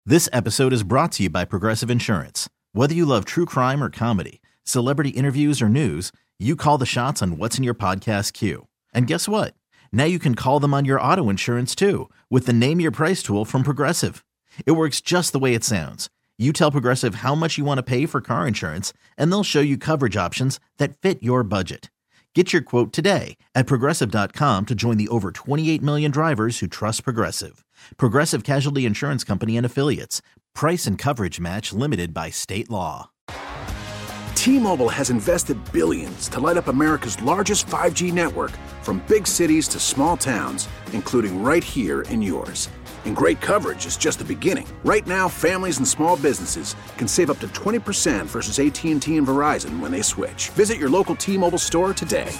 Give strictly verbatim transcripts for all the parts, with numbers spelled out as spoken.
This episode is brought to you by Progressive Insurance. Whether you love true crime or comedy, celebrity interviews or news, you call the shots on what's in your podcast queue. And guess what? Now you can call them on your auto insurance too with the Name Your Price tool from Progressive. It works just the way it sounds. You tell Progressive how much you want to pay for car insurance, and they'll show you coverage options that fit your budget. Get your quote today at Progressive dot com to join the over twenty-eight million drivers who trust Progressive. Progressive Casualty Insurance Company and Affiliates. Price and coverage match limited by state law. T-Mobile has invested billions to light up America's largest five G network, from big cities to small towns, including right here in yours. And great coverage is just the beginning. Right now, families and small businesses can save up to twenty percent versus A T and T and Verizon when they switch. Visit your local T-Mobile store today.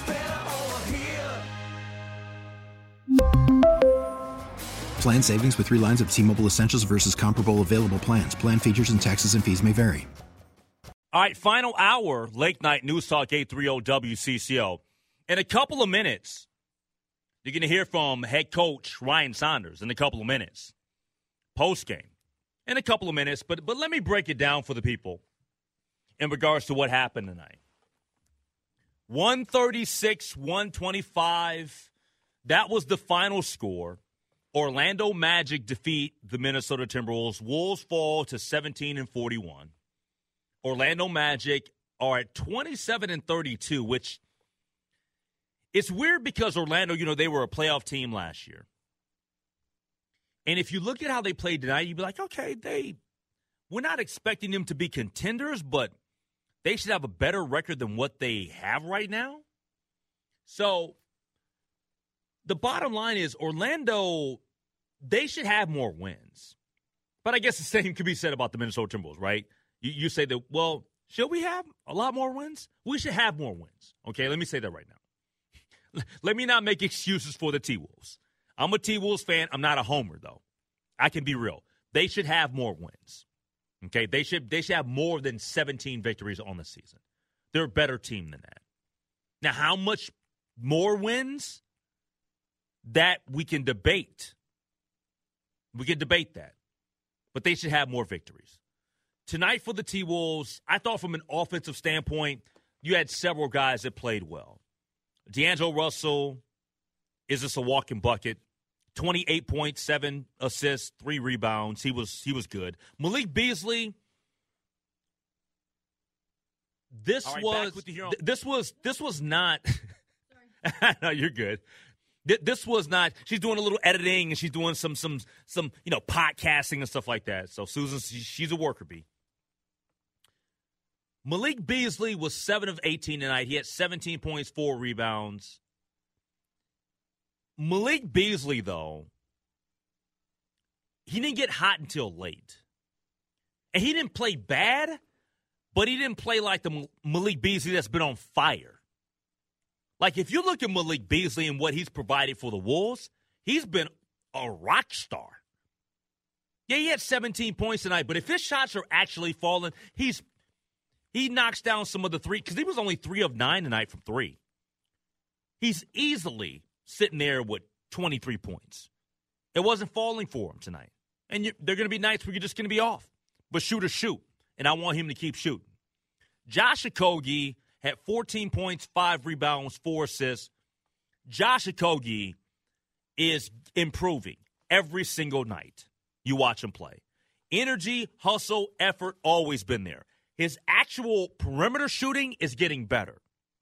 Plan savings with three lines of T-Mobile Essentials versus comparable available plans. Plan features and taxes and fees may vary. All right, final hour, Lake Night News Talk eight thirty W C C O. In a couple of minutes, you're going to hear from head coach Ryan Saunders in a couple of minutes. Post-game in a couple of minutes, but but let me break it down for the people in regards to what happened tonight. one thirty-six, one twenty-five, that was the final score. Orlando Magic defeat the Minnesota Timberwolves. Wolves fall to seventeen and forty-one. Orlando Magic are at twenty-seven and thirty-two, which it's weird because Orlando, you know, they were a playoff team last year. And if you look at how they played tonight, you'd be like, okay, they we're not expecting them to be contenders, but they should have a better record than what they have right now. So the bottom line is Orlando, they should have more wins. But I guess the same could be said about the Minnesota Timberwolves, right? You, you say that, well, should we have a lot more wins? We should have more wins. Okay, let me say that right now. Let me not make excuses for the T-Wolves. I'm a T-Wolves fan. I'm not a homer, though. I can be real. They should have more wins. Okay, they should they should have more than seventeen victories on the season. They're a better team than that. Now, how much more wins? That we can debate. We can debate that. But they should have more victories. Tonight for the T-Wolves, I thought from an offensive standpoint, you had several guys that played well. D'Angelo Russell is just a walking bucket. twenty-eight point seven assists, three rebounds. He was he was good. Malik Beasley, this right, was th- this was this was not No, you're good. This was not. She's doing a little editing and she's doing some some some you know podcasting and stuff like that. So Susan, she's a worker bee. Malik Beasley was seven of eighteen tonight. He had seventeen points, four rebounds. Malik Beasley, though, he didn't get hot until late, and he didn't play bad, but he didn't play like the Malik Beasley that's been on fire. Like, if you look at Malik Beasley and what he's provided for the Wolves, he's been a rock star. Yeah, he had seventeen points tonight, but if his shots are actually falling, he's he knocks down some of the three, because he was only three of nine tonight from three. He's easily sitting there with twenty-three points. It wasn't falling for him tonight. And you, they're going to be nights where you're just going to be off. But shoot or shoot, and I want him to keep shooting. Josh Okogie had fourteen points, five rebounds, four assists. Josh Okogie is improving every single night you watch him play. Energy, hustle, effort, always been there. His actual perimeter shooting is getting better.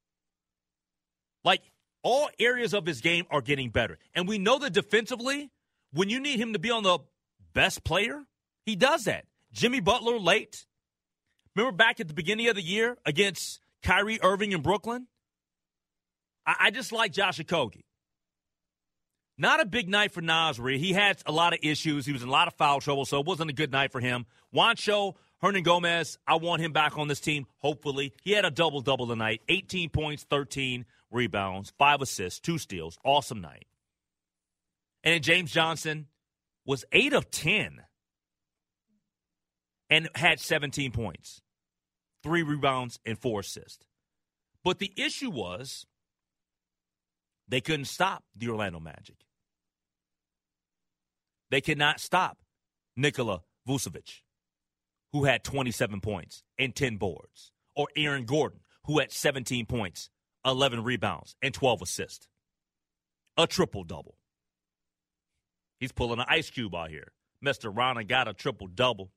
Like, all areas of his game are getting better. And we know that defensively, when you need him to be on the best player, he does that. Jimmy Butler late. Remember back at the beginning of the year against Kyrie Irving in Brooklyn? I, I just like Josh Okogie. Not a big night for Nasri. He had a lot of issues. He was in a lot of foul trouble, so it wasn't a good night for him. Juancho Hernangomez, I want him back on this team, hopefully. He had a double-double tonight, eighteen points, thirteen rebounds, five assists, two steals. Awesome night. And then James Johnson was eight of ten and had seventeen points, three rebounds, and four assists. But the issue was they couldn't stop the Orlando Magic. They could not stop Nikola Vucevic, who had twenty-seven points and ten boards, or Aaron Gordon, who had seventeen points, eleven rebounds, and twelve assists. A triple-double. He's pulling an ice cube out here. Mister Rana got a triple-double.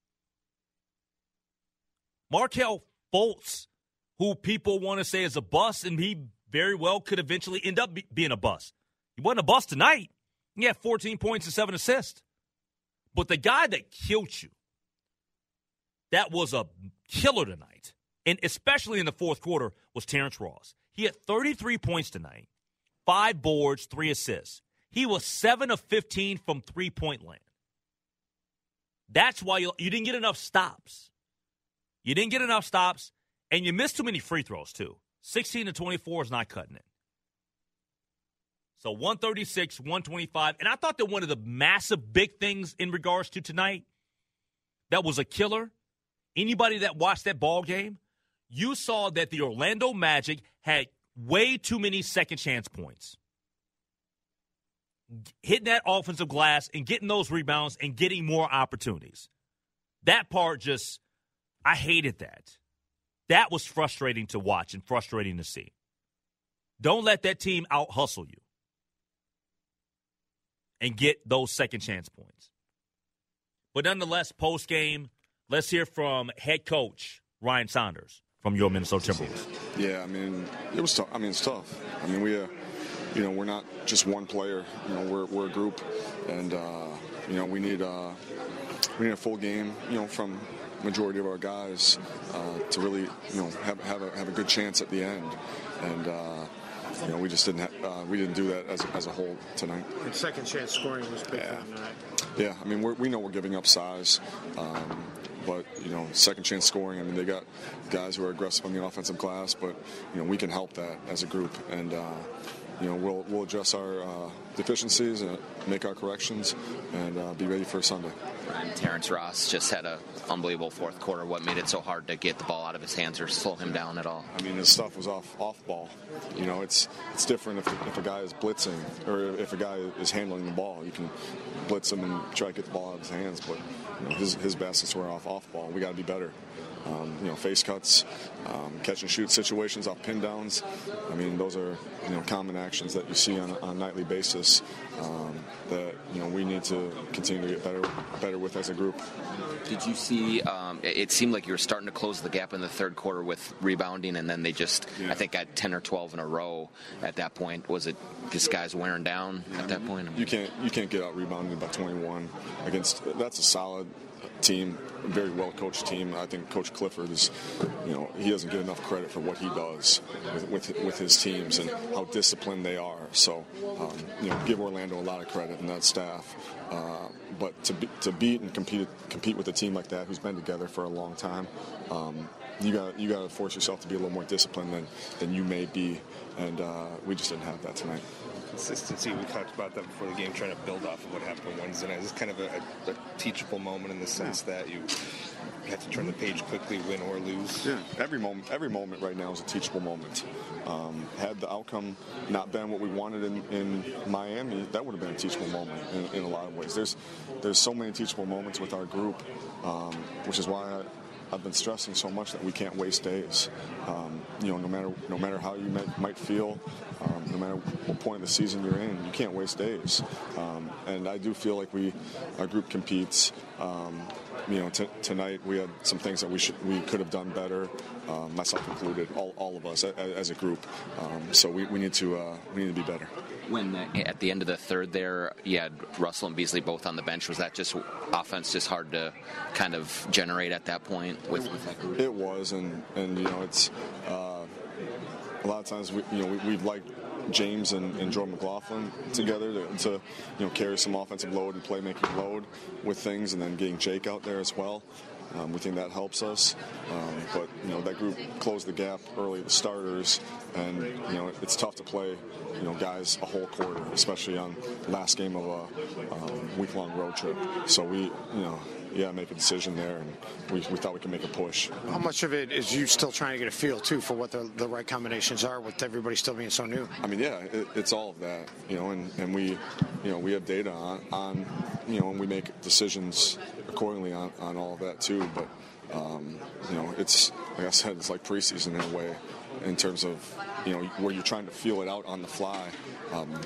Markelle Fultz, who people want to say is a bust, and he very well could eventually end up be- being a bust. He wasn't a bust tonight. He had fourteen points and seven assists. But the guy that killed you, that was a killer tonight, and especially in the fourth quarter, was Terrence Ross. He had thirty-three points tonight, five boards, three assists. He was seven of fifteen from three-point land. That's why you, you didn't get enough stops. You didn't get enough stops, and you missed too many free throws, too. sixteen to twenty-four is not cutting it. So one thirty-six, one twenty-five. And I thought that one of the massive big things in regards to tonight that was a killer, anybody that watched that ball game, you saw that the Orlando Magic had way too many second chance points. Hitting that offensive glass and getting those rebounds and getting more opportunities. That part just, I hated that. That was frustrating to watch and frustrating to see. Don't let that team out-hustle you and get those second chance points. But nonetheless, post-game, let's hear from head coach Ryan Saunders from your Minnesota Timberwolves. Yeah, I mean, it was tough. I mean, it's tough. I mean, we, uh, you know, we're not just one player. You know, we're we're a group, and uh, you know, we need uh, we need a full game. You know, from majority of our guys uh, to really, you know, have have a have a good chance at the end, and. Uh, You know, we just didn't ha- uh, we didn't do that as, as a whole tonight. And second chance scoring was big yeah. tonight. Yeah, I mean we're, we know we're giving up size, um, but you know second chance scoring. I mean they got guys who are aggressive on the offensive glass, but you know we can help that as a group, and uh, you know we'll we'll address our uh, deficiencies and make our corrections, and uh, be ready for Sunday. And Terrence Ross just had an unbelievable fourth quarter. What made it so hard to get the ball out of his hands or slow him down at all? I mean, his stuff was off off ball. You know, it's it's different if, if a guy is blitzing or if a guy is handling the ball. You can blitz him and try to get the ball out of his hands, but you know, his his baskets were off off ball. We got to be better. Um, you know, face cuts, um, catch and shoot situations off pin downs. I mean, those are you know common actions that you see on, on a nightly basis um, that you know we need to continue to get better better with as a group. Did you see? Um, it seemed like you were starting to close the gap in the third quarter with rebounding, and then they just, yeah. I think, got ten or twelve in a row. At that point, was it just guys wearing down yeah, at that point? You can't you can't get out rebounded by twenty-one against. That's a solid team, a very well coached team. I think Coach Clifford is, you know, he doesn't get enough credit for what he does with with, with his teams and how disciplined they are. So, um, you know, give Orlando a lot of credit and that staff. Uh, but to be, to beat and compete compete with a team like that who's been together for a long time, um, you got you got to force yourself to be a little more disciplined than than you may be, and uh, we just didn't have that tonight. Consistency, we talked about that before the game, trying to build off of what happened on Wednesday night. It's kind of a, a, a teachable moment in the sense yeah. that you have to turn the page quickly, win or lose. Yeah, every moment, every moment right now is a teachable moment. Um, had the outcome not been what we wanted in, in Miami, that would have been a teachable moment in, in a lot of ways. There's there's so many teachable moments with our group, um, which is why I, I've been stressing so much that we can't waste days. Um, you know, no matter no matter how you might, might feel, um, no matter what point of the season you're in, you can't waste days. Um, and I do feel like we, our group competes. Um, you know, t- tonight we had some things that we should we could have done better, um, myself included, all, all of us as, as a group. Um, so we, we need to uh, we need to be better. When the, at the end of the third there, you had Russell and Beasley both on the bench. Was that just offense just hard to kind of generate at that point with, with that group? It was, and, and you know, it's uh, a lot of times we, you know we, we've liked James and, and Jordan McLaughlin together to, to you know carry some offensive load and playmaking load with things, and then getting Jake out there as well. Um, we think that helps us, um, but you know that group closed the gap early. The starters, and you know it's tough to play, you know, guys a whole quarter, especially on the last game of a um, week-long road trip. So we, you know, yeah, make a decision there, and we, we thought we could make a push. How much of it is you still trying to get a feel, too, for what the, the right combinations are with everybody still being so new? I mean, yeah, it, it's all of that, you know, and, and we, you know, we have data on, on, you know, and we make decisions accordingly on, on all of that, too, but, um, you know, it's, like I said, it's like preseason in a way, in terms of, you know, where you're trying to feel it out on the fly. Um,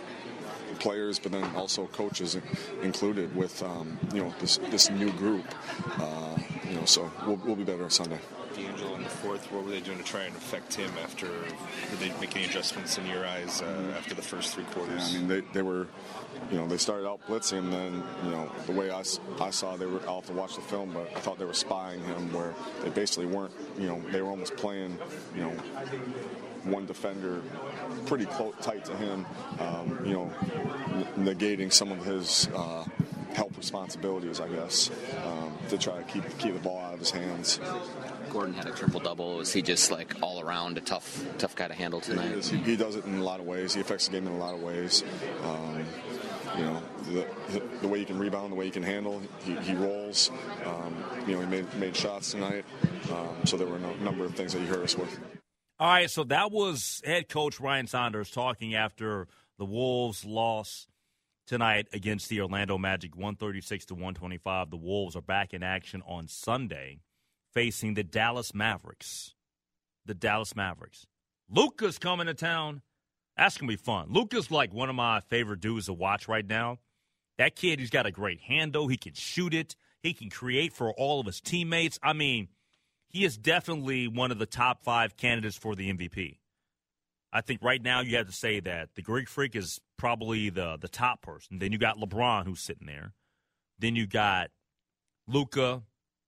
players, but then also coaches included with, um, you know, this this new group. Uh, you know, so we'll, we'll be better on Sunday. D'Angelo in the fourth, what were they doing to try and affect him after, did they make any adjustments in your eyes uh, after the first three quarters? Yeah, I mean, they, they were, you know, they started out blitzing, and then, you know, the way I, I saw, they were, I'll have to watch the film, but I thought they were spying him, where they basically weren't, you know, they were almost playing, you know, one defender pretty close, tight to him, um, you know, negating some of his uh, help responsibilities, I guess, um, to try to keep keep the ball out of his hands. Gordon had a triple double. Was he just like all around a tough tough guy to handle tonight? He, is. he, he does it in a lot of ways. He affects the game in a lot of ways. Um, you know, the, the way he can rebound, the way he can handle, he, he rolls. Um, you know, he made made shots tonight. Um, so there were a number of things that he hurt us with. All right, so that was head coach Ryan Saunders talking after the Wolves' loss tonight against the Orlando Magic, one thirty-six to one twenty-five. The Wolves are back in action on Sunday, facing the Dallas Mavericks. The Dallas Mavericks. Luka's coming to town. That's going to be fun. Luka's like one of my favorite dudes to watch right now. That kid, he's got a great handle. He can shoot it. He can create for all of his teammates. I mean, he is definitely one of the top five candidates for the M V P. I think right now you have to say that the Greek Freak is probably the, the top person. Then you got LeBron who's sitting there. Then you got Luka.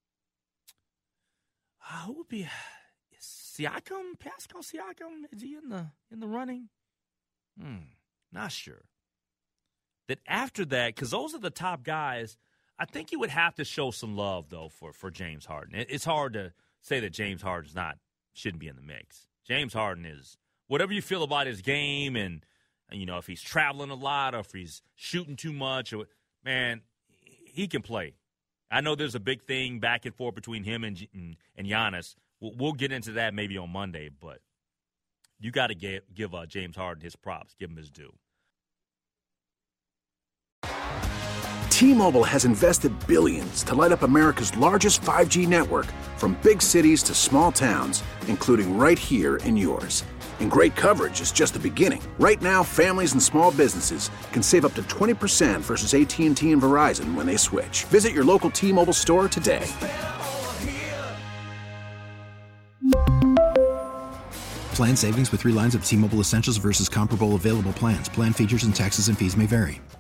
Uh, who would be Siakam? Pascal Siakam? Is he in the in the running? Hmm, not sure. Then after that, because those are the top guys, I think you would have to show some love though for, for James Harden. It, it's hard to say that James Harden's not shouldn't be in the mix. James Harden is, whatever you feel about his game, and, and you know, if he's traveling a lot or if he's shooting too much, or man, he can play. I know there's a big thing back and forth between him and and, and Giannis. We'll, we'll get into that maybe on Monday, but you got to give give uh, James Harden his props, give him his due. T-Mobile has invested billions to light up America's largest five G network, from big cities to small towns, including right here in yours. And great coverage is just the beginning. Right now, families and small businesses can save up to twenty percent versus A T and T and Verizon when they switch. Visit your local T-Mobile store today. Plan savings with three lines of T-Mobile Essentials versus comparable available plans. Plan features and taxes and fees may vary.